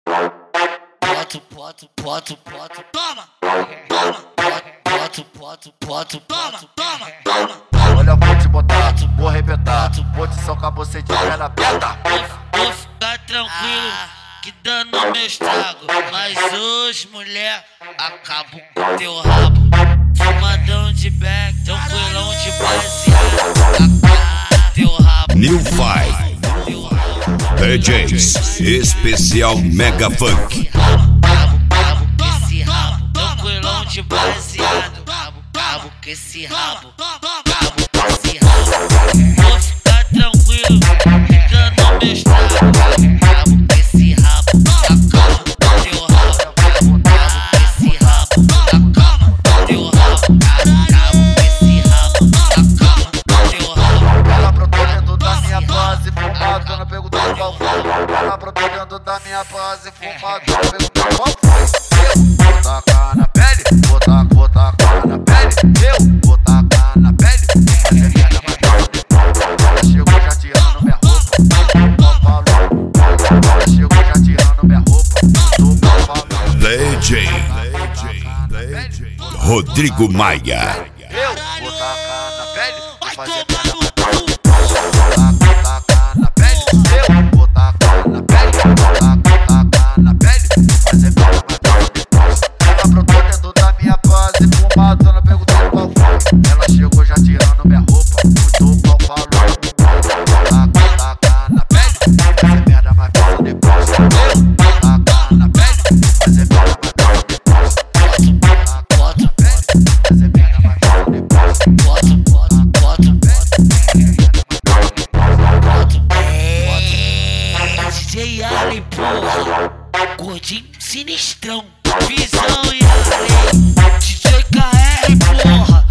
Toma, toma. Olha, vou te botar, vou arrebentar, vou te socar você de perna aberta. Vou ficar tranquilo, que dando meu estrago. Mas hoje, mulher, acabo com teu rabo. Fumadão de back, tranquilão de baseado. Acabo com teu rabo. New Five DJs Especial Mega Funk. Cabo com esse rabo, tranquilão de baseado. Cabo com esse rabo, cabo com esse rabo. Vou ficar tranquilo, que dando meu estrago. Cabo com esse rabo, acabo com teu rabo. Cabo com esse rabo, acabo com teu rabo. Cabo com esse rabo, acabo com teu rabo. Ela brotou dentro da minha base, fumadona, perguntou qual foi. Ela brotou dentro da minha base, fumadona, perguntou qual foi. Vou tacar na pele, vou tacar na pele. Eu vou tacar na pele, fazer merda mais. Ela chegou já tirando minha roupa, do pau falou. Ela chegou já tirando minha roupa, do pau falou. DJ Rodrigo Maia. Eu vou tacar na pele, vou fazer merda mais. Fumadona, perguntou qual foi. Ela chegou já tirando minha roupa, muito pau falou. Tacar na pele, fazer merda mais fácil depois. Tacar na pele, fazer merda mais fácil depois. Tacar na pele, fazer merda mais fácil depois. DJ Allen, porra, gordinho sinistrão, visão e além. DJ KR, porra,